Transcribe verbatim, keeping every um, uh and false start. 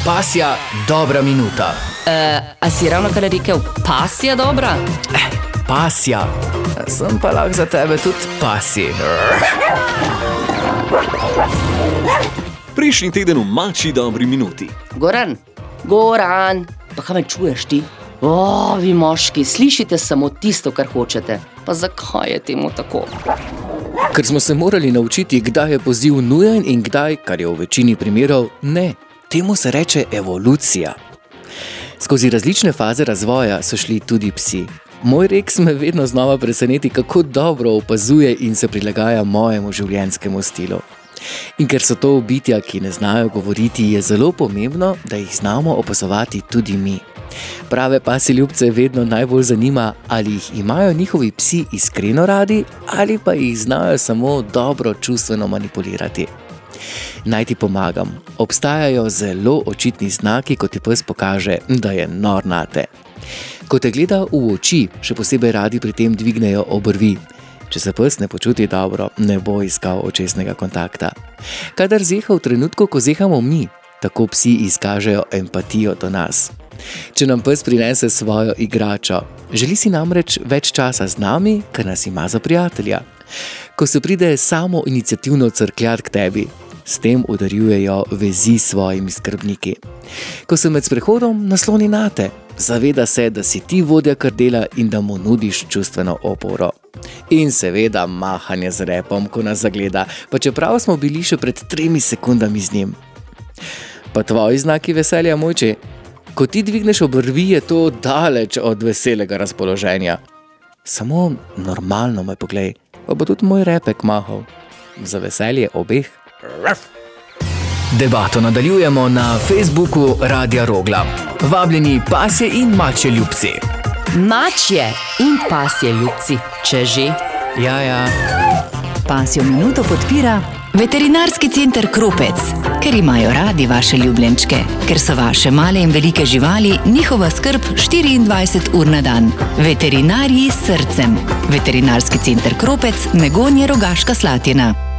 Pasja dobra minuta. E, a si ravno kar rekel, pasja dobra? Eh, pasja. Sem pa lahko za tebe tudi pasji. Prejšnji teden v Mačji dobri minuti. Goran, Goran, pa kaj me čuješ ti? O, vi moški, slišite samo tisto, kar hočete. Pa zakaj je temu tako? Ker smo se morali naučiti, kdaj je poziv nujen in kdaj, kar je v večini primerov, ne. Temu se reče evolucija. Skozi različne faze razvoja so šli tudi psi. Moj Rex me vedno znova preseneti, kako dobro opazuje in se prilagaja mojemu življenjskemu stilu. In ker so to bitja, ki ne znajo govoriti, je zelo pomembno, da jih znamo opazovati tudi mi. Prave pasjeljubce vedno najbolj zanima, ali jih imajo njihovi psi iskreno radi ali pa jih znajo samo dobro čustveno manipulirati. Naj ti pomagam. Obstajajo zelo očitni znaki, ko ti pes pokaže, da je nor nate. Ko te gleda v oči, še posebej radi pri tem dvignejo obrvi. Če se pes ne počuti dobro, ne bo iskal očesnega kontakta. Kadar zeha v trenutku, ko zehamo mi, tako psi izkažejo empatijo do nas. Če nam pes prinese svojo igračo, želi si namreč več časa z nami, ker nas ima za prijatelja. Ko se pride samo iniciativno crkljat k tebi, s tem udarjujejo vezi s svojimi skrbniki. Ko se med sprehodom nasloni nate, zaveda se, da si ti vodja krdela in da mu nudiš čustveno oporo. In seveda mahanje z repom, ko nas zagleda, pa čeprav smo bili še pred tremi sekundami z njim. Pa tvoji znaki veselja, mojči? Ko ti dvigneš obrvi, je to daleč od veselega razpoloženja. Samo normalno me poglej, pa bo tudi moj repek mahal. Za veselje obeh. Debato nadaljujemo na Facebooku Radia Rogla. Vabljeni pasje in mačje ljubci. Mačje in pasje ljubci, če že. Ja, ja. Pasjo minuto podpira Veterinarski center Kropec, ker imajo radi vaše ljubljenčke, ker so vaše male in velike živali njihova skrb štiriindvajset ur na dan. Veterinarji s srcem. Veterinarski center Kropec, Megonje, Rogaška Slatina.